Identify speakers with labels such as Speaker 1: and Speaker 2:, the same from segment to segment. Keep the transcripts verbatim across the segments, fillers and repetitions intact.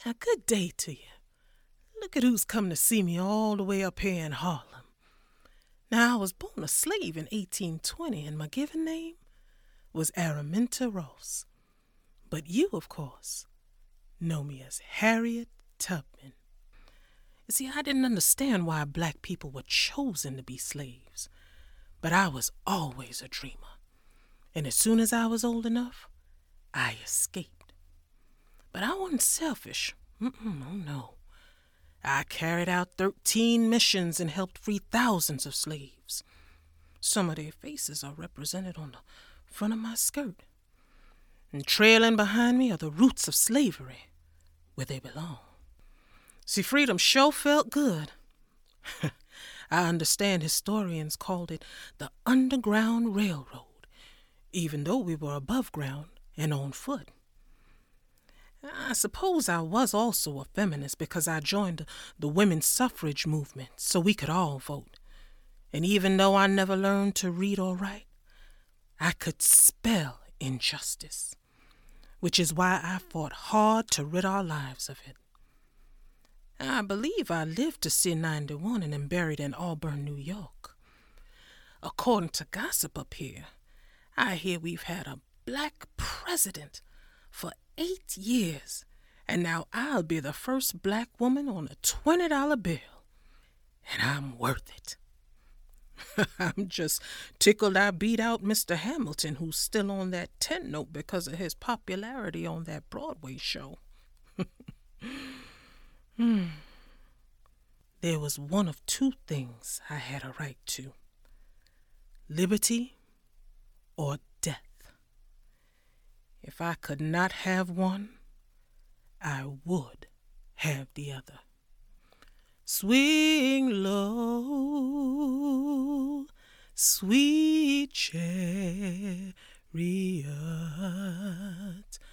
Speaker 1: Now, good day to you. Look at who's come to see me all the way up here in Harlem. Now, I was born a slave in eighteen twenty, and my given name was Araminta Ross. But you, of course, know me as Harriet Tubman. You see, I didn't understand why black people were chosen to be slaves, but I was always a dreamer. And as soon as I was old enough, I escaped. But I wasn't selfish. Mm-mm, oh no. I carried out thirteen missions and helped free thousands of slaves. Some of their faces are represented on the front of my skirt. And trailing behind me are the roots of slavery, where they belong. See, freedom sure felt good. I understand historians called it the Underground Railroad, even though we were above ground and on foot. I suppose I was also a feminist because I joined the, the women's suffrage movement so we could all vote. And even though I never learned to read or write, I could spell injustice, which is why I fought hard to rid our lives of it. I believe I lived to see ninety-one and am buried in Auburn, New York. According to gossip up here, I hear we've had a black president for eight years, and now I'll be the first black woman on a twenty dollar bill, and I'm worth it. I'm just tickled I beat out Mister Hamilton, who's still on that ten note because of his popularity on that Broadway show. hmm. There was one of two things I had a right to: liberty or death. If I could not have one, I would have the other. Swing low, sweet chariot,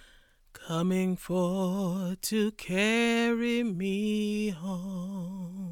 Speaker 1: coming forth to carry me home.